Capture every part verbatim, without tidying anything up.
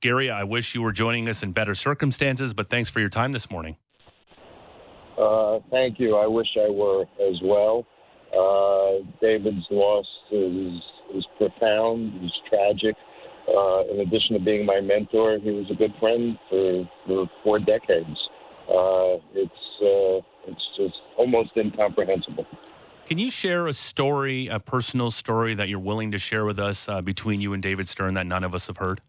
Gary, I wish you were joining us in better circumstances, but thanks for your time this morning. Uh, thank you. I wish I were as well. Uh, David's loss is, is profound. It's tragic. Uh, in addition to being my mentor, he was a good friend for, for four decades. Uh, it's uh, it's just almost incomprehensible. Can you share a story, a personal story that you're willing to share with us uh, between you and David Stern that none of us have heard?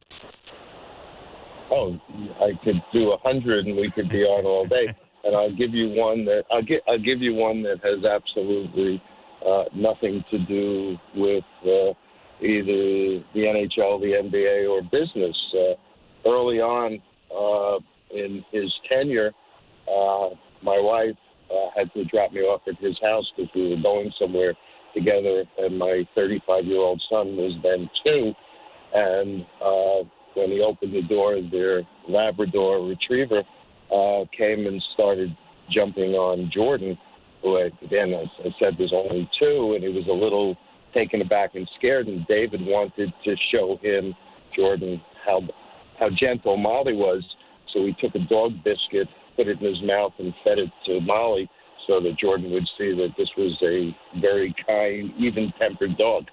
Oh, I could do a hundred, and we could be on all day. And I'll give you one that I'll give. I'll give you one that has absolutely uh, nothing to do with uh, either the N H L, the N B A, or business. Uh, early on uh, in his tenure, uh, my wife uh, had to drop me off at his house because we were going somewhere together, and my thirty-five-year-old son was then two. And uh, when he opened the door, their Labrador Retriever Uh, came and started jumping on Jordan, who, I, again, as I said, was only two, and he was a little taken aback and scared, and David wanted to show him, Jordan, how how gentle Molly was. So he took a dog biscuit, put it in his mouth, and fed it to Molly so that Jordan would see that this was a very kind, even-tempered dog.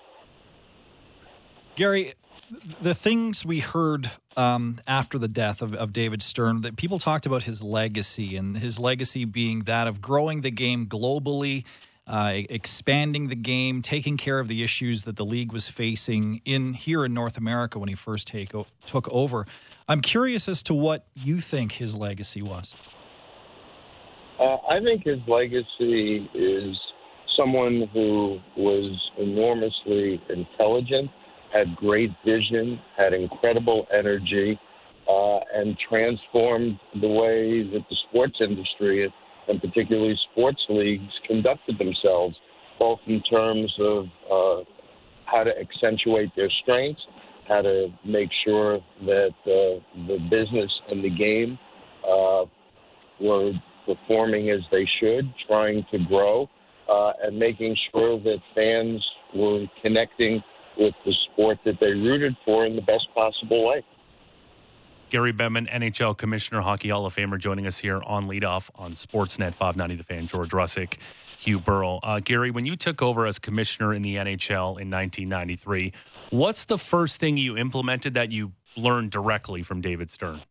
Gary, the things we heard um, after the death of, of David Stern, that people talked about his legacy, and his legacy being that of growing the game globally, uh, expanding the game, taking care of the issues that the league was facing in here in North America when he first take, took over. I'm curious as to what you think his legacy was. Uh, I think his legacy is someone who was enormously intelligent, had great vision, had incredible energy, uh, and transformed the way that the sports industry, and particularly sports leagues, conducted themselves, both in terms of uh, how to accentuate their strengths, how to make sure that uh, the business and the game uh, were performing as they should, trying to grow, uh, and making sure that fans were connecting with the sport that they rooted for in the best possible way. Gary Bettman, N H L Commissioner, Hockey Hall of Famer, joining us here on Leadoff on Sportsnet five ninety The Fan. George Russick, Hugh Burrell. Uh, Gary, when you took over as commissioner in the N H L in nineteen ninety-three, what's the first thing you implemented that you learned directly from David Stern?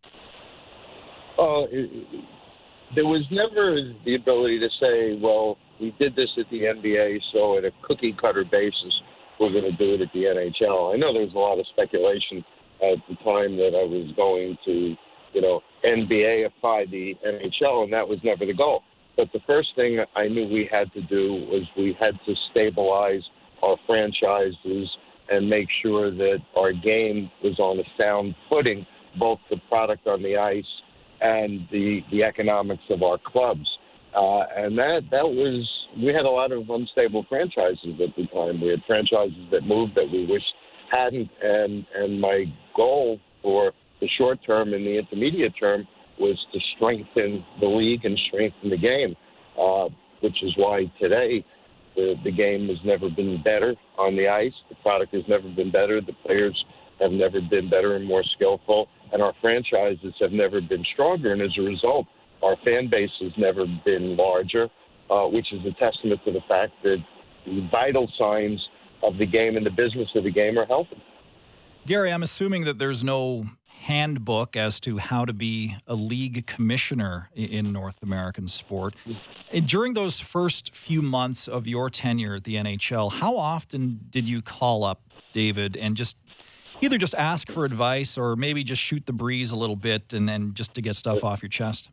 Oh, it, there was never the ability to say, well, we did this at the N B A, so at a cookie-cutter basis, we're going to do it at the N H L. I know there was a lot of speculation at the time that I was going to, you know, N B A-ify the N H L, and that was never the goal. But the first thing I knew we had to do was we had to stabilize our franchises and make sure that our game was on a sound footing, both the product on the ice and the, the economics of our clubs. Uh, and that that was, we had a lot of unstable franchises at the time. We had franchises that moved that we wished hadn't. And, and my goal for the short term and the intermediate term was to strengthen the league and strengthen the game, uh, which is why today the, the game has never been better on the ice. The product has never been better. The players have never been better and more skillful. And our franchises have never been stronger. And as a result, our fan base has never been larger, uh, which is a testament to the fact that the vital signs of the game and the business of the game are healthy. Gary, I'm assuming that there's no handbook as to how to be a league commissioner in North American sport. And during those first few months of your tenure at the N H L, how often did you call up David and just either just ask for advice or maybe just shoot the breeze a little bit and then just to get stuff off your chest?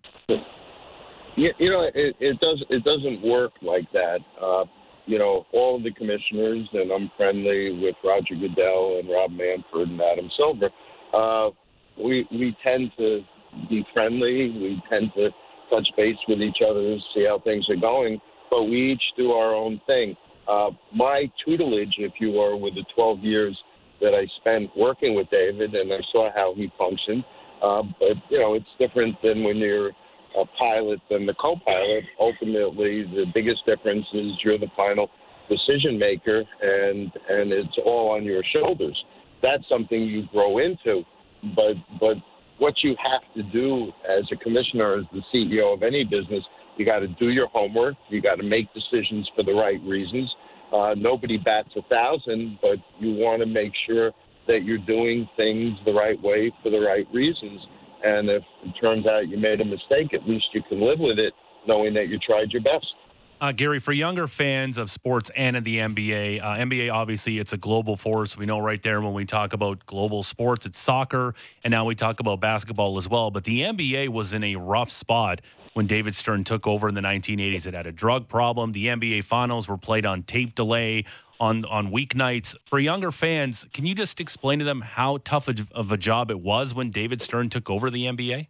You, you know, it, it does. It doesn't work like that. Uh, you know, all of the commissioners, and I'm friendly with Roger Goodell and Rob Manfred and Adam Silver. Uh, we we tend to be friendly. We tend to touch base with each other, see how things are going. But we each do our own thing. Uh, my tutelage, if you were, with the twelve years that I spent working with David, and I saw how he functioned. Uh, but, you know, it's different than when you're a pilot than the co-pilot. Ultimately, the biggest difference is you're the final decision maker, and, and it's all on your shoulders. That's something you grow into. but but what you have to do as a commissioner, as the C E O of any business, you got to do your homework. You got to make decisions for the right reasons. Uh, nobody bats a thousand, but you want to make sure that you're doing things the right way for the right reasons. And if it turns out you made a mistake, at least you can live with it, knowing that you tried your best. Uh, Gary, for younger fans of sports and of the N B A, uh, N B A, obviously, it's a global force. We know right there when we talk about global sports, it's soccer, and now we talk about basketball as well. But the N B A was in a rough spot when David Stern took over in the nineteen eighties. It had a drug problem. The N B A finals were played on tape delay on, on weeknights. For younger fans, can you just explain to them how tough of a job it was when David Stern took over the N B A?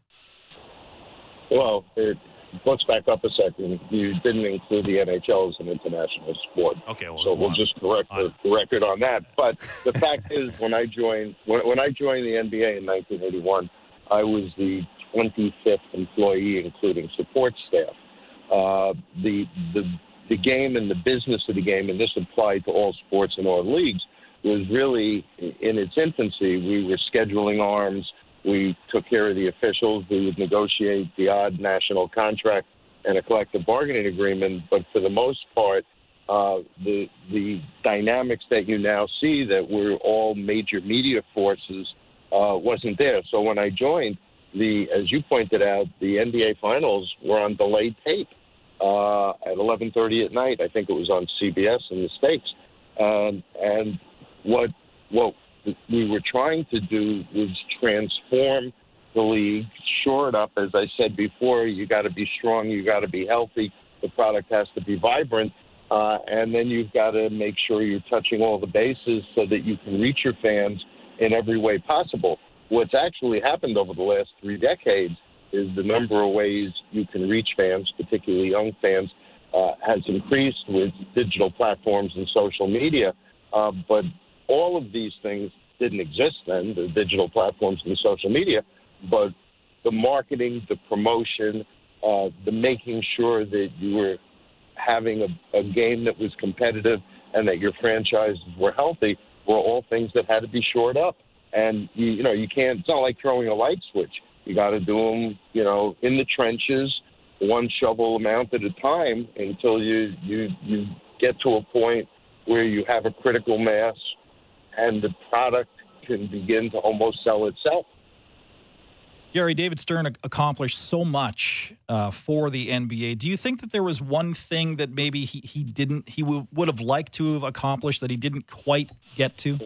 Well, it, let's back up a second. You didn't include the N H L as an international sport. Okay, well, so we'll on. just correct the, the record on that. But the fact is, when I joined when, when I joined the N B A in nineteen eighty-one, I was the twenty-fifth employee, including support staff. Uh, the the the game and the business of the game, and this applied to all sports and all leagues, was really in its infancy. We were scheduling arms. We took care of the officials. We would negotiate the odd national contract and a collective bargaining agreement. But for the most part, uh, the the dynamics that you now see that we're all major media forces uh, wasn't there. So when I joined, the as you pointed out, the N B A finals were on delayed tape uh, at eleven thirty at night. I think it was on C B S in the States. Um, and what what we were trying to do was transform the league, shore it up. As I said before, you got to be strong, you got to be healthy, the product has to be vibrant, uh, and then you've got to make sure you're touching all the bases so that you can reach your fans in every way possible. What's actually happened over the last three decades is the number of ways you can reach fans, particularly young fans, uh, has increased with digital platforms and social media. Uh, but all of these things didn't exist then, the digital platforms and the social media, but the marketing, the promotion, uh, the making sure that you were having a, a game that was competitive and that your franchises were healthy were all things that had to be shored up. And, you, you know, you can't, it's not like throwing a light switch. You got to do them, you know, in the trenches, one shovel amount at a time until you, you, you get to a point where you have a critical mass and the product can begin to almost sell itself. Gary, David Stern accomplished so much uh, for the N B A. Do you think that there was one thing that maybe he, he didn't, he w- would have liked to have accomplished that he didn't quite get to?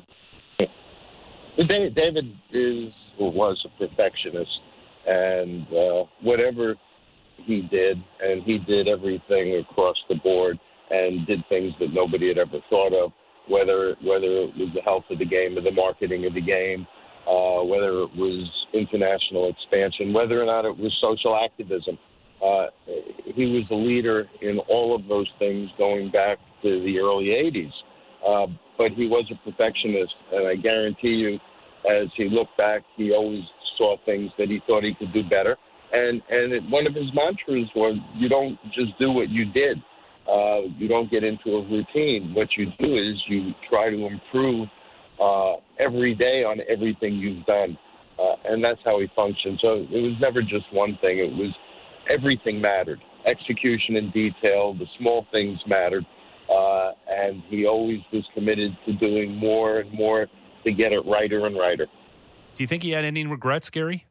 David is or was a perfectionist, and uh, whatever he did, and he did everything across the board and did things that nobody had ever thought of, whether whether it was the health of the game or the marketing of the game, uh, whether it was international expansion, whether or not it was social activism. Uh, he was a leader in all of those things going back to the early eighties. Uh, but he was a perfectionist, and I guarantee you, as he looked back, he always saw things that he thought he could do better. And and it, one of his mantras was, you don't just do what you did. Uh, you don't get into a routine. What you do is you try to improve uh, every day on everything you've done. Uh, and that's how he functioned. So it was never just one thing. It was everything mattered. Execution in detail, the small things mattered. Uh, and he always was committed to doing more and more to get it righter and righter. Do you think he had any regrets, Gary?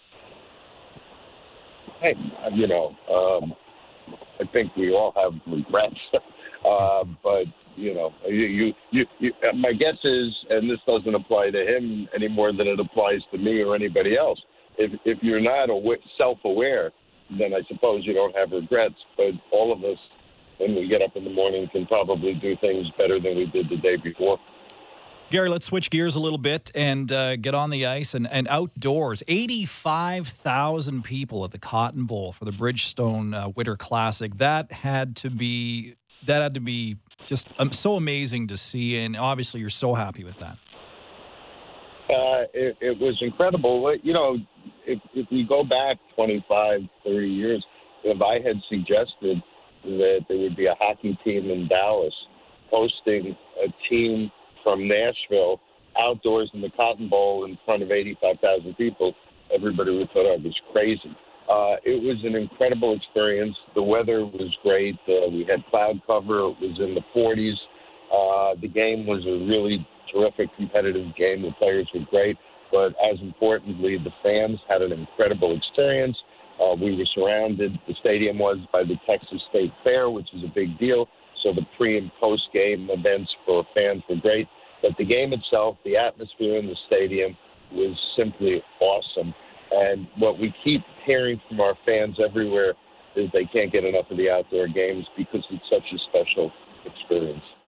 Hey, you know, um, I think we all have regrets. uh, but, you know, you, you, you, you, my guess is, and this doesn't apply to him any more than it applies to me or anybody else, if, if you're not aw- self-aware, then I suppose you don't have regrets. But all of us, when we get up in the morning, can probably do things better than we did the day before. Gary, let's switch gears a little bit and uh, get on the ice and, and outdoors. eighty-five thousand people at the Cotton Bowl for the Bridgestone uh, Winter Classic. That had to be that had to be just um, so amazing to see, and obviously you're so happy with that. Uh, it, it was incredible. You know, if, if we go back twenty-five, thirty years, if I had suggested that there would be a hockey team in Dallas hosting a team from Nashville outdoors in the Cotton Bowl in front of eighty-five thousand people, everybody would thought I was crazy. Uh, it was an incredible experience. The weather was great. Uh, we had cloud cover. It was in the forties. Uh, the game was a really terrific competitive game. The players were great. But as importantly, the fans had an incredible experience. Uh, we were surrounded, the stadium was, by the Texas State Fair, which is a big deal. So the pre- and post-game events for fans were great. But the game itself, the atmosphere in the stadium was simply awesome. And what we keep hearing from our fans everywhere is they can't get enough of the outdoor games because it's such a special experience.